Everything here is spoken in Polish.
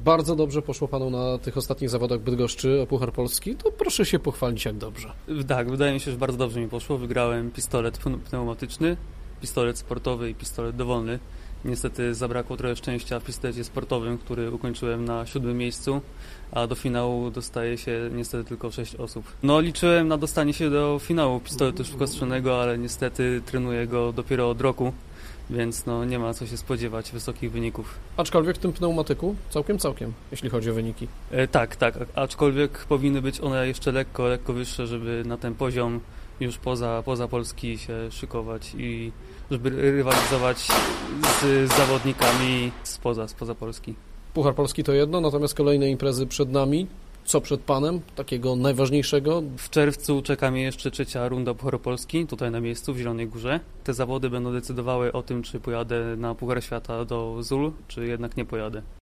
Bardzo dobrze poszło panu na tych ostatnich zawodach Bydgoszczy o Puchar Polski, to proszę się pochwalić jak dobrze. Tak, wydaje mi się, że bardzo dobrze mi poszło. Wygrałem pistolet pneumatyczny, pistolet sportowy i pistolet dowolny. Niestety zabrakło trochę szczęścia w pistolecie sportowym, który ukończyłem na 7. miejscu, a do finału dostaje się niestety tylko 6 osób. No, liczyłem na dostanie się do finału pistoletu szybkostrzelnego, ale niestety trenuję go dopiero od roku, więc no, nie ma co się spodziewać wysokich wyników. Aczkolwiek w tym pneumatyku całkiem, jeśli chodzi o wyniki. Tak, aczkolwiek powinny być one jeszcze lekko wyższe, żeby na ten poziom już poza Polski się szykować i żeby rywalizować z zawodnikami spoza Polski. Puchar Polski to jedno, natomiast kolejne imprezy przed nami. Co przed panem? Takiego najważniejszego? W czerwcu czeka mnie jeszcze 3. runda Pucharu Polski, tutaj na miejscu w Zielonej Górze. Te zawody będą decydowały o tym, czy pojadę na Puchar Świata do ZUL, czy jednak nie pojadę.